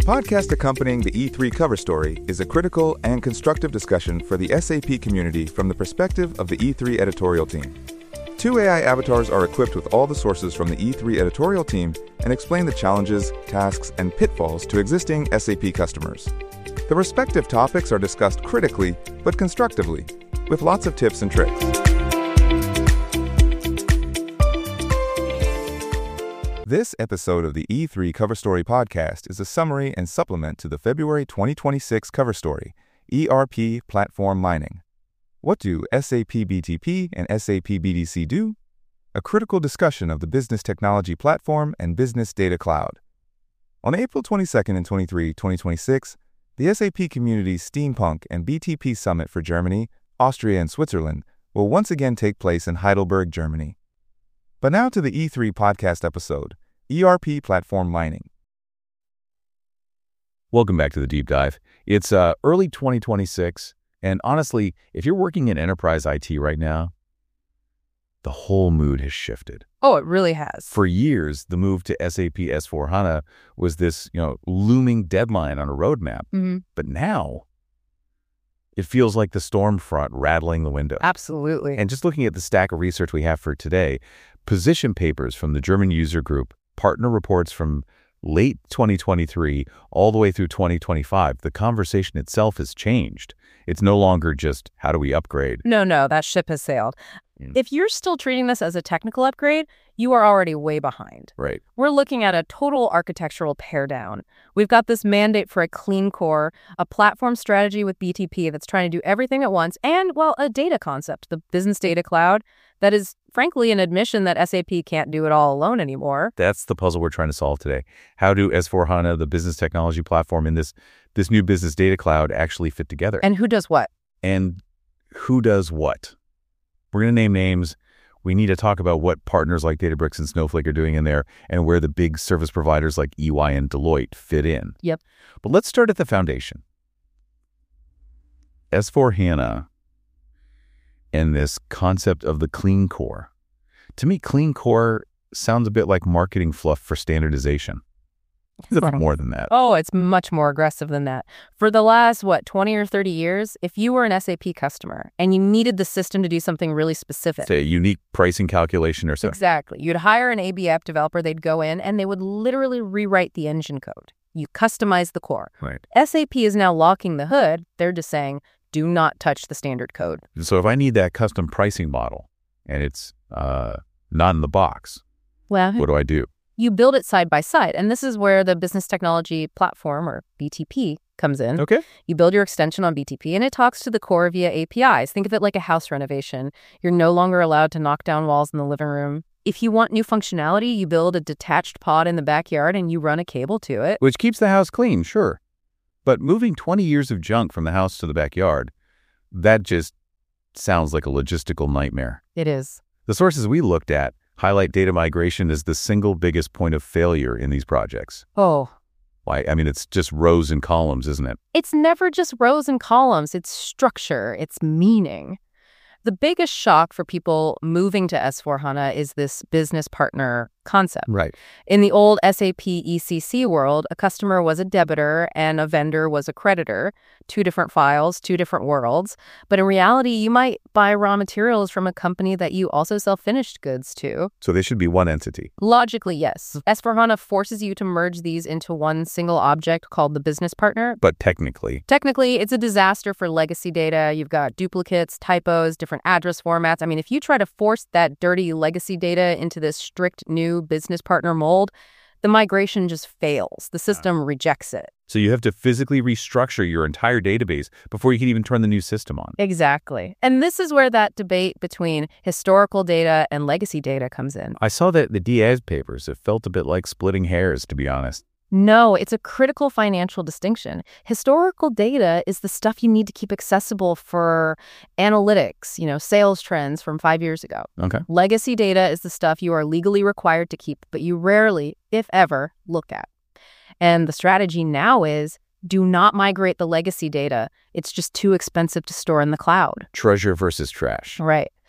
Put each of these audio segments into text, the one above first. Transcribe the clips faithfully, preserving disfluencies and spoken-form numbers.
podcast accompanying the E three cover story is a critical and constructive discussion for the S A P community from the perspective of the E three editorial team. Two A I avatars are equipped with all the sources from the E three editorial team and explain the challenges, tasks, and pitfalls to existing S A P customers. The respective topics are discussed critically but constructively, with lots of tips and tricks. This episode of the E three Cover Story podcast is a summary and supplement to the February twenty twenty-six cover story, E R P Platform Mining. What do S A P B T P and S A P B D C do? A critical discussion of the Business Technology Platform and Business Data Cloud. On April twenty-second and twenty-third, twenty twenty-six, the S A P Community's Steampunk and B T P Summit for Germany, Austria, and Switzerland will once again take place in Heidelberg, Germany. But now to the E three podcast episode, E R P Platform Mining. Welcome back to the deep dive. It's uh, early twenty twenty-six, and honestly, if you're working in enterprise I T right now, the whole mood has shifted. Oh, it really has. For years, the move to S A P S four HANA was this, you know, looming deadline on a roadmap. Mm-hmm. But now, it feels like the storm front rattling the window. Absolutely. And just looking at the stack of research we have for today, position papers from the German user group, partner reports from late twenty twenty-three all the way through twenty twenty-five, the conversation itself has changed. It's no longer just, how do we upgrade? No, no, that ship has sailed. Mm. If you're still treating this as a technical upgrade, you are already way behind. Right. We're looking at a total architectural tear down. We've got this mandate for a clean core, a platform strategy with B T P that's trying to do everything at once, and, well, a data concept, the Business Data Cloud, that is, frankly, an admission that S A P can't do it all alone anymore. That's the puzzle we're trying to solve today. How do S four HANA, the business technology platform, and this, this new business data cloud actually fit together? And who does what? And who does what? We're going to name names. We need to talk about what partners like Databricks and Snowflake are doing in there and where the big service providers like E Y and Deloitte fit in. Yep. But let's start at the foundation. S four HANA and this concept of the clean core. To me, clean core sounds a bit like marketing fluff for standardization. It's a bit more than that. Oh, it's much more aggressive than that. For the last, what, twenty or thirty years, if you were an S A P customer and you needed the system to do something really specific. Say a unique pricing calculation or so. Exactly. You'd hire an A B app developer, they'd go in, and they would literally rewrite the engine code. You customize the core. Right. S A P is now locking the hood. They're just saying, do not touch the standard code. So if I need that custom pricing model and it's uh, not in the box, Well, what do I do? you build it side by side. And this is where the Business Technology Platform, or B T P, comes in. Okay. You build your extension on B T P, and it talks to the core via A P Is. Think of it like a house renovation. You're no longer allowed to knock down walls in the living room. If you want new functionality, you build a detached pod in the backyard and you run a cable to it. Which keeps the house clean, sure. But moving twenty years of junk from the house to the backyard, that just sounds like a logistical nightmare. It is. The sources we looked at highlight data migration as the single biggest point of failure in these projects. Oh. Why? I mean, it's just rows and columns, isn't it? It's never just rows and columns. It's structure. It's meaning. The biggest shock for people moving to S four HANA is this business partner concept. Right. In the old S A P E C C world, a customer was a debitor and a vendor was a creditor. Two different files, two different worlds. But in reality, you might buy raw materials from a company that you also sell finished goods to. So they should be one entity. Logically, yes. S four HANA forces you to merge these into one single object called the business partner. But technically, Technically, it's a disaster for legacy data. You've got duplicates, typos, different address formats. I mean, if you try to force that dirty legacy data into this strict new business partner mold, the migration just fails. The system rejects it. so you have to physically restructure your entire database before you can even turn the new system on. Exactly. And this is where that debate between historical data and legacy data comes in. I saw that the Diaz papers, it felt a bit like splitting hairs, to be honest. No, it's a critical financial distinction. Historical data is the stuff you need to keep accessible for analytics, you know, sales trends from five years ago. Okay. Legacy data is the stuff you are legally required to keep, but you rarely, if ever, look at. And the strategy now is do not migrate the legacy data. It's just too expensive to store in the cloud. Treasure versus trash. Right.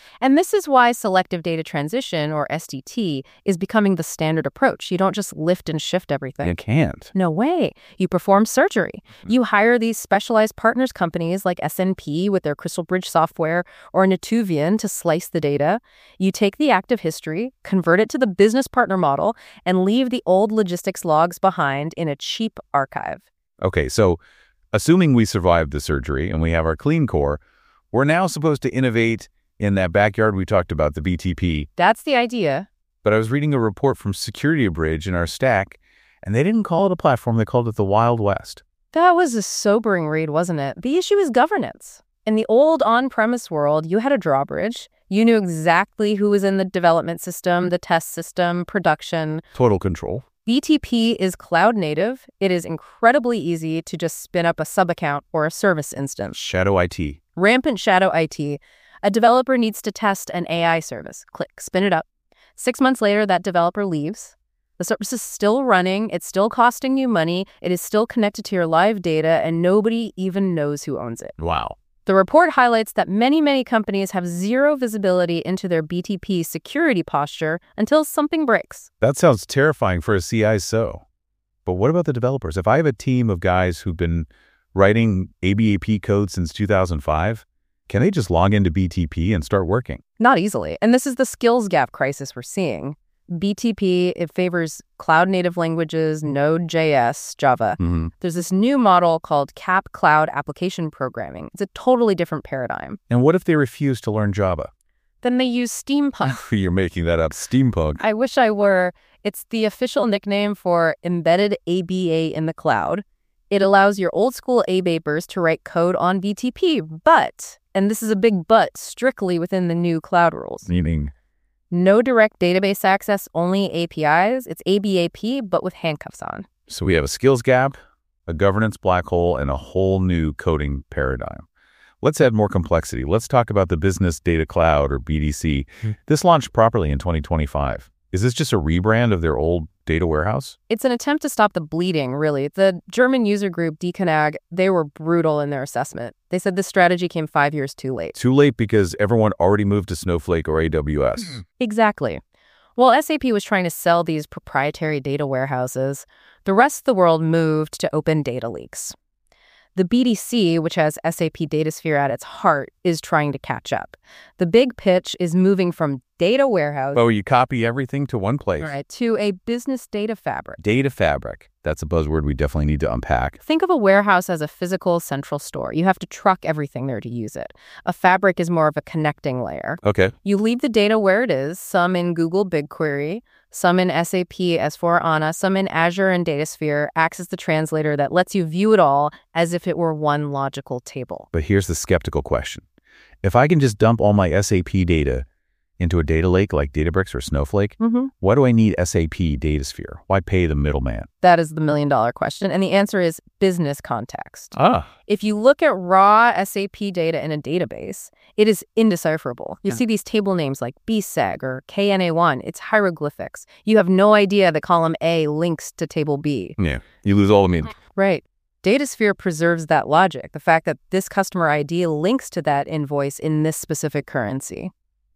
And this is why selective data transition, or S D T, is becoming the standard approach. You don't just lift and shift everything. You can't. No way. You perform surgery. You hire these specialized partners companies like S N P with their Crystal Bridge software or Natuvian to slice the data. You take the active history, convert it to the business partner model, and leave the old logistics logs behind in a cheap archive. Okay, so assuming we survived the surgery and we have our clean core, we're now supposed to innovate in that backyard we talked about, the B T P. That's the idea. But I was reading a report from SecurityBridge in our stack, and they didn't call it a platform, they called it the Wild West. That was a sobering read, wasn't it? The issue is governance. In the old on-premise world, you had a drawbridge. You knew exactly who was in the development system, the test system, production. Total control. B T P is cloud native. It is incredibly easy to just spin up a sub-account or a service instance. Shadow I T. Rampant shadow I T. A developer needs to test an A I service. Click, spin it up. Six months later, that developer leaves. The service is still running. It's still costing you money. It is still connected to your live data, and nobody even knows who owns it. Wow. The report highlights that many, many companies have zero visibility into their B T P security posture until something breaks. That sounds terrifying for a C I S O. But what about the developers? If I have a team of guys who've been writing A B A P code since two thousand five, can they just log into B T P and start working? Not easily. And this is the skills gap crisis we're seeing. B T P, it favors cloud-native languages, Node.js, Java. Mm-hmm. There's this new model called C A P Cloud Application Programming. It's a totally different paradigm. And what if they refuse to learn Java? Then they use Steampunk. You're making that up. Steampunk. I wish I were. It's the official nickname for Embedded A B A in the cloud. It allows your old-school A-Bapers to write code on B T P, but, and this is a big but, strictly within the new cloud rules. Meaning? No direct database access, only A P Is. It's A B A P, but with handcuffs on. So we have a skills gap, a governance black hole, and a whole new coding paradigm. Let's add more complexity. Let's talk about the Business Data Cloud, or B D C. Hmm. This launched properly in twenty twenty-five. Is this just a rebrand of their old data warehouse? It's an attempt to stop the bleeding, really. The German user group, DKNAG, they were brutal in their assessment. They said this strategy came five years too late. Too late because everyone already moved to Snowflake or A W S. Exactly. While S A P was trying to sell these proprietary data warehouses, the rest of the world moved to open data leaks. The B D C, which has S A P DataSphere at its heart, is trying to catch up. The big pitch is moving from data warehouse Oh, you copy everything to one place. right, to a business data fabric. Data fabric. That's a buzzword we definitely need to unpack. Think of a warehouse as a physical central store. You have to truck everything there to use it. A fabric is more of a connecting layer. Okay. You leave the data where it is, some in Google BigQuery, some in S A P S four HANA, some in Azure and DataSphere, acts as the translator that lets you view it all as if it were one logical table. But here's the skeptical question. If I can just dump all my S A P data into a data lake like Databricks or Snowflake, Mm-hmm. why do I need S A P DataSphere? Why pay the middleman? That is the million dollar question. And the answer is business context. Ah. If you look at raw S A P data in a database, it is indecipherable. You Yeah. see these table names like B S E G or K N A one. It's hieroglyphics. You have no idea that column A links to table B. Yeah. You lose all the meaning. Right. DataSphere preserves that logic, the fact that this customer I D links to that invoice in this specific currency.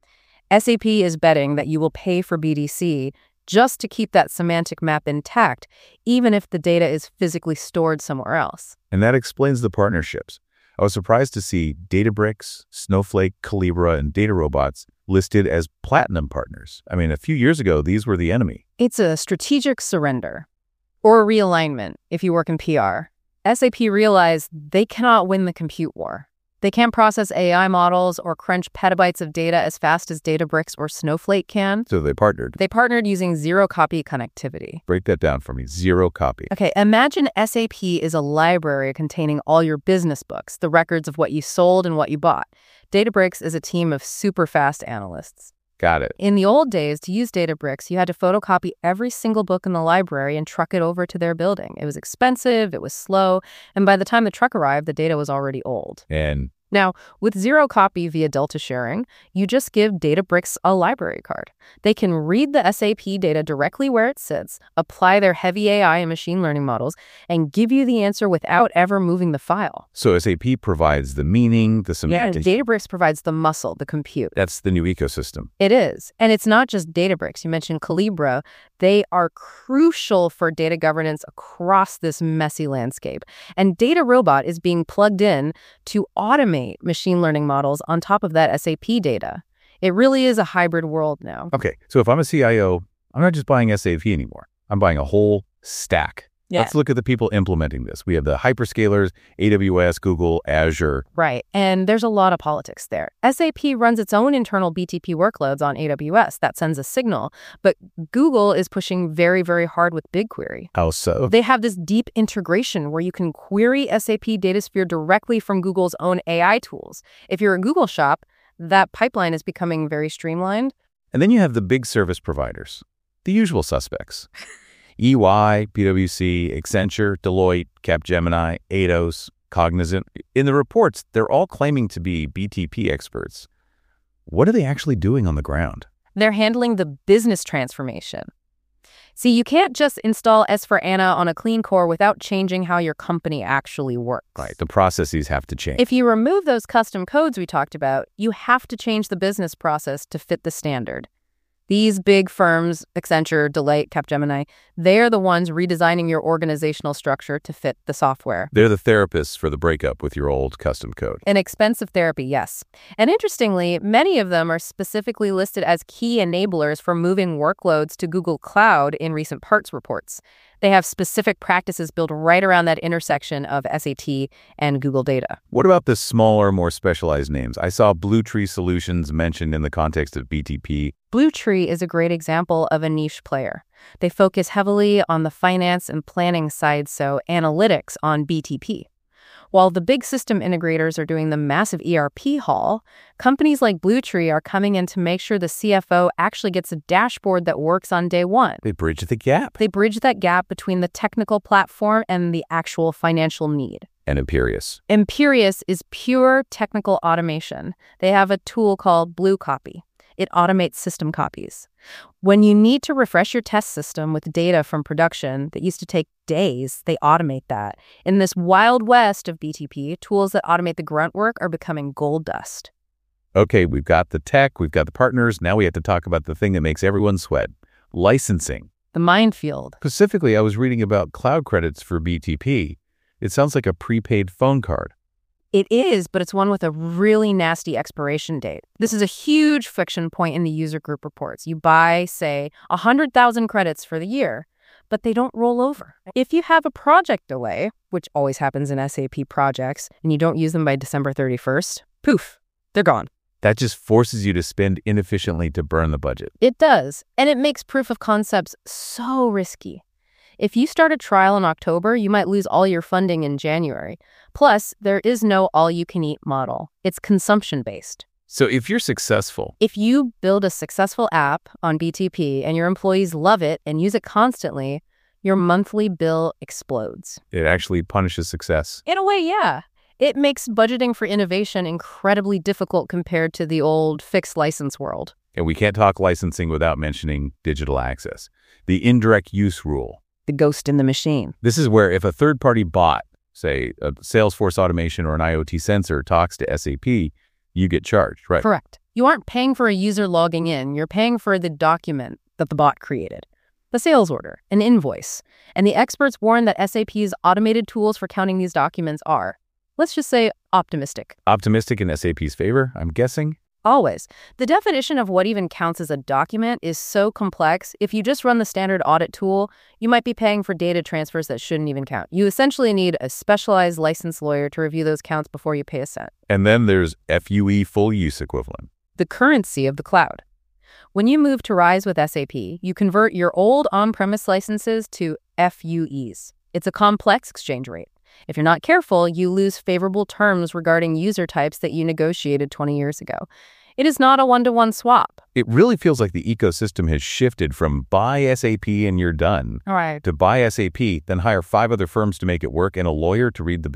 S A P is betting that you will pay for B D C just to keep that semantic map intact, even if the data is physically stored somewhere else. And that explains the partnerships. I was surprised to see Databricks, Snowflake, Calibra, and DataRobots listed as platinum partners. I mean, a few years ago, these were the enemy. It's a strategic surrender or a realignment if you work in P R. S A P realized they cannot win the compute war. They can't process A I models or crunch petabytes of data as fast as Databricks or Snowflake can. So they partnered. They partnered using zero-copy connectivity. Break that down for me. Zero copy. Okay, imagine S A P is a library containing all your business books, the records of what you sold and what you bought. Databricks is a team of super fast analysts. Got it. In the old days, to use Databricks, you had to photocopy every single book in the library and truck it over to their building. It was expensive, it was slow, and by the time the truck arrived, the data was already old. And Now, with zero copy via Delta sharing, you just give Databricks a library card. They can read the S A P data directly where it sits, apply their heavy A I and machine learning models, and give you the answer without ever moving the file. So S A P provides the meaning, the semantics. Yeah, Databricks provides the muscle, the compute. That's the new ecosystem. It is. And it's not just Databricks. You mentioned Calibra. They are crucial for data governance across this messy landscape. And Data Robot is being plugged in to automate machine learning models on top of that S A P data. It really is a hybrid world now. Okay, so if I'm a C I O, I'm not just buying S A P anymore. I'm buying a whole stack. Yeah. Let's look at the people implementing this. We have the hyperscalers, A W S, Google, Azure. Right. And there's a lot of politics there. S A P runs its own internal B T P workloads on A W S. That sends a signal. But Google is pushing very, very hard with BigQuery. How so? They have this deep integration where you can query S A P Datasphere directly from Google's own A I tools. If you're a Google shop, that pipeline is becoming very streamlined. And then you have the big service providers, the usual suspects. E Y, PwC, Accenture, Deloitte, Capgemini, Atos, Cognizant. In the reports, they're all claiming to be B T P experts. What are they actually doing on the ground? They're handling the business transformation. See, you can't just install S four HANA on a clean core without changing how your company actually works. Right, the processes have to change. If you remove those custom codes we talked about, you have to change the business process to fit the standard. These big firms, Accenture, Deloitte, Capgemini, they're the ones redesigning your organizational structure to fit the software. They're the therapists for the breakup with your old custom code. An expensive therapy, yes. And interestingly, many of them are specifically listed as key enablers for moving workloads to Google Cloud in recent parts reports. They have specific practices built right around that intersection of S A T and Google data. What about the smaller, more specialized names? I saw Blue Tree Solutions mentioned in the context of B T P. Blue Tree is a great example of a niche player. They focus heavily on the finance and planning side, so analytics on B T P. While the big system integrators are doing the massive E R P haul, companies like Blue Tree are coming in to make sure the C F O actually gets a dashboard that works on day one. They bridge the gap. They bridge that gap between the technical platform and the actual financial need. And Imperius. Imperius is pure technical automation. They have a tool called Blue Copy. It automates system copies. When you need to refresh your test system with data from production that used to take days, they automate that. In this wild west of B T P, tools that automate the grunt work are becoming gold dust. Okay, we've got the tech, we've got the partners. Now we have to talk about the thing that makes everyone sweat, licensing. The minefield. Specifically, I was reading about cloud credits for B T P. It sounds like a prepaid phone card. It is, but it's one with a really nasty expiration date. This is a huge friction point in the user group reports. You buy, say, one hundred thousand credits for the year, but they don't roll over. If you have a project delay, which always happens in S A P projects, and you don't use them by December thirty-first, poof, they're gone. That just forces you to spend inefficiently to burn the budget. It does, and it makes proof of concepts so risky. If you start a trial in October, you might lose all your funding in January. Plus, there is no all-you-can-eat model. It's consumption-based. So if you're successful, If you build a successful app on B T P and your employees love it and use it constantly, your monthly bill explodes. it actually punishes success. In a way, yeah. It makes budgeting for innovation incredibly difficult compared to the old fixed license world. And we can't talk licensing without mentioning digital access. The indirect use rule. The ghost in the machine. This is where if a third-party bot, say a Salesforce automation or an IoT sensor, talks to S A P, you get charged, right? Correct. You aren't paying for a user logging in. You're paying for the document that the bot created. The sales order, an invoice. And the experts warn that S A P's automated tools for counting these documents are, let's just say, optimistic. Optimistic in S A P's favor, I'm guessing? Always. The definition of what even counts as a document is so complex, if you just run the standard audit tool, you might be paying for data transfers that shouldn't even count. You essentially need a specialized licensed lawyer to review those counts before you pay a cent. And then there's F U E, full use equivalent. The currency of the cloud. When you move to Rise with S A P, you convert your old on-premise licenses to F U Es. It's a complex exchange rate. If you're not careful, you lose favorable terms regarding user types that you negotiated twenty years ago. It is not a one-to-one swap. It really feels like the ecosystem has shifted from buy S A P and you're done All right. to buy S A P, then hire five other firms to make it work and a lawyer to read the bill.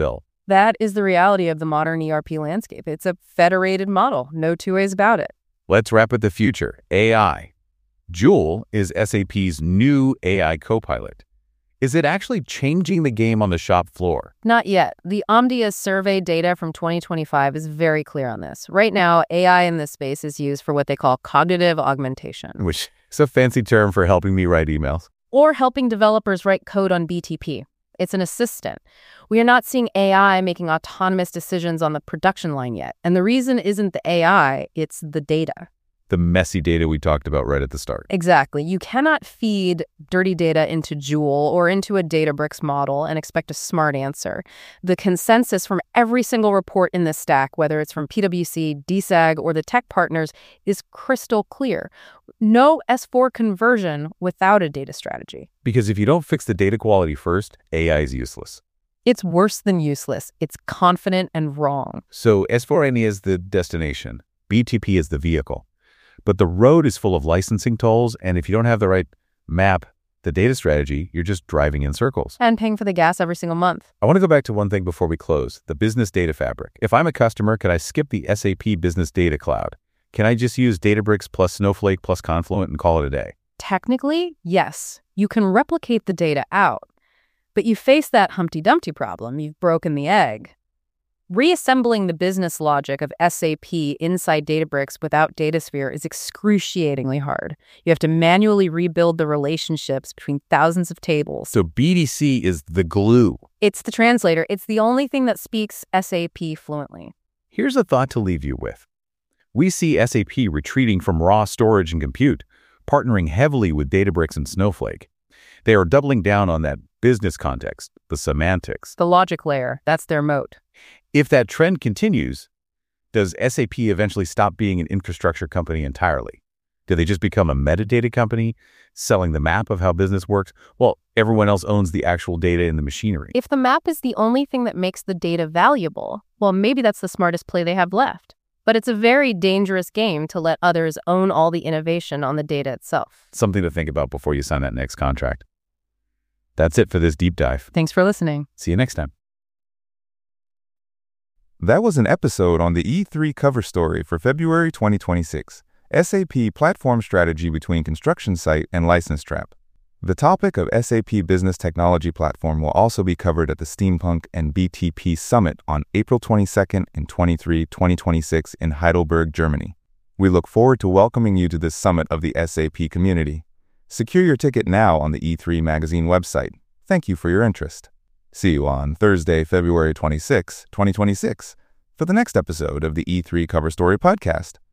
That is the reality of the modern E R P landscape. It's a federated model, no two ways about it. Let's wrap with the future, A I. Joule is S A P's new A I copilot. Is it actually changing the game on the shop floor? Not yet. The Omdia survey data from twenty twenty-five is very clear on this. Right now, A I in this space is used for what they call cognitive augmentation, Which is a fancy term for helping me write emails. or helping developers write code on B T P. It's an assistant. We are not seeing A I making autonomous decisions on the production line yet. And the reason isn't the A I, it's the data. The messy data we talked about right at the start. Exactly. You cannot feed dirty data into Joule or into a Databricks model and expect a smart answer. The consensus from every single report in this stack, whether it's from PwC, D SAG, or the tech partners, is crystal clear. No S four conversion without a data strategy. Because if you don't fix the data quality first, A I is useless. It's worse than useless. It's confident and wrong. So S four HANA is the destination. B T P is the vehicle. But the road is full of licensing tolls, and if you don't have the right map, the data strategy, you're just driving in circles. And paying for the gas every single month. I want to go back to one thing before we close, the business data fabric. If I'm a customer, can I skip the S A P Business Data Cloud? Can I just use Databricks plus Snowflake plus Confluent and call it a day? Technically, yes. You can replicate the data out. But you face that Humpty Dumpty problem. You've broken the egg. Reassembling the business logic of S A P inside Databricks without Datasphere is excruciatingly hard. You have to manually rebuild the relationships between thousands of tables. So B D C is the glue. It's the translator. It's the only thing that speaks S A P fluently. Here's a thought to leave you with. We see S A P retreating from raw storage and compute, partnering heavily with Databricks and Snowflake. They are doubling down on that business context, the semantics. The logic layer, that's their moat. If that trend continues, does S A P eventually stop being an infrastructure company entirely? Do they just become a metadata company, selling the map of how business works? Well, everyone else owns the actual data in the machinery. If the map is the only thing that makes the data valuable, well, maybe that's the smartest play they have left. But it's a very dangerous game to let others own all the innovation on the data itself. Something to think about before you sign that next contract. That's it for this deep dive. Thanks for listening. See you next time. That was an episode on the E three cover story for February twenty twenty-six, S A P Platform Strategy Between Construction Site and License Trap. The topic of S A P Business Technology Platform will also be covered at the Steampunk and B T P Summit on April twenty-second and twenty-third, twenty twenty-six in Heidelberg, Germany. We look forward to welcoming you to this summit of the S A P community. Secure your ticket now on the E three Magazine website. Thank you for your interest. See you on Thursday, February twenty-sixth, twenty twenty-six, for the next episode of the E three Cover Story Podcast.